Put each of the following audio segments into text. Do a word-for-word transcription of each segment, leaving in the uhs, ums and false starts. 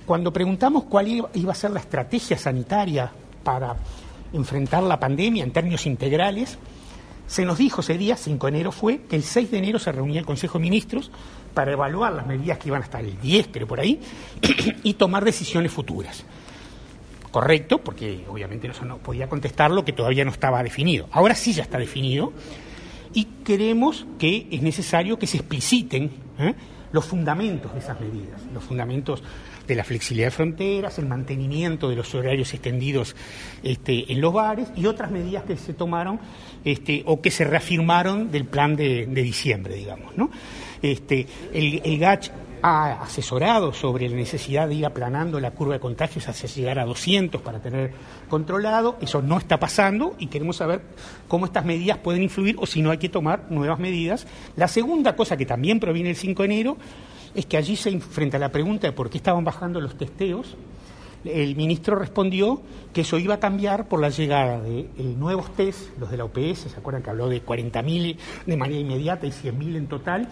Cuando preguntamos cuál iba a ser la estrategia sanitaria para enfrentar la pandemia en términos integrales, se nos dijo ese día, cinco de enero fue, que el seis de enero se reunía el Consejo de Ministros para evaluar las medidas que iban hasta el diez, creo por ahí, y tomar decisiones futuras. Correcto, porque obviamente no, no podía contestar lo que todavía no estaba definido. Ahora sí ya está definido y creemos que es necesario que se expliciten ¿eh? los fundamentos de esas medidas, los fundamentos de la flexibilidad de fronteras, el mantenimiento de los horarios extendidos este, en los bares y otras medidas que se tomaron este, o que se reafirmaron del plan de, de diciembre, digamos, ¿no? Este, el, el G A C H ha asesorado sobre la necesidad de ir aplanando la curva de contagios hacia llegar a doscientos para tener controlado. Eso no está pasando y queremos saber cómo estas medidas pueden influir o si no hay que tomar nuevas medidas. La segunda cosa que también proviene el cinco de enero es que allí, se, frente a la pregunta de por qué estaban bajando los testeos, el ministro respondió que eso iba a cambiar por la llegada de eh, nuevos test, los de la O P S, ¿se acuerdan que habló de cuarenta mil de manera inmediata y cien mil en total?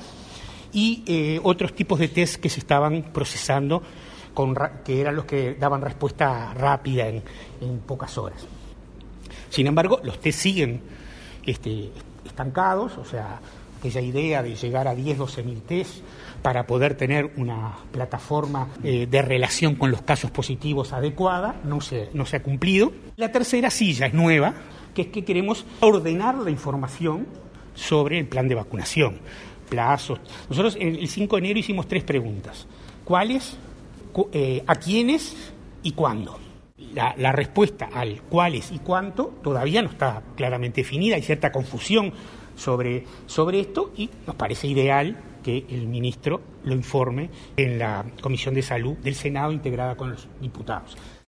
Y eh, otros tipos de test que se estaban procesando, con, que eran los que daban respuesta rápida en, en pocas horas. Sin embargo, los test siguen este, estancados, o sea, aquella idea de llegar a diez, doce mil test para poder tener una plataforma eh, de relación con los casos positivos adecuada, no se, no se ha cumplido. La tercera silla es nueva, que es que queremos ordenar la información sobre el plan de vacunación. Plazos. Nosotros el cinco de enero hicimos tres preguntas. ¿Cuáles, cu- eh, a quiénes y cuándo? La, la respuesta al cuáles y cuánto todavía no está claramente definida, hay cierta confusión sobre, sobre esto y nos parece ideal que el ministro lo informe en la Comisión de Salud del Senado integrada con los diputados.